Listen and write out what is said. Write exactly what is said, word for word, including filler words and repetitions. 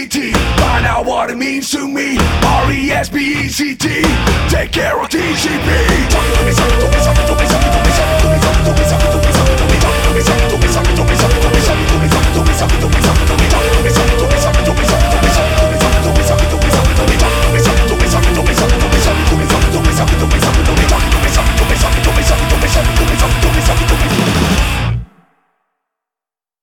T. Find out what it means to me. R E S P E C T. Take care of T C P. Talk to me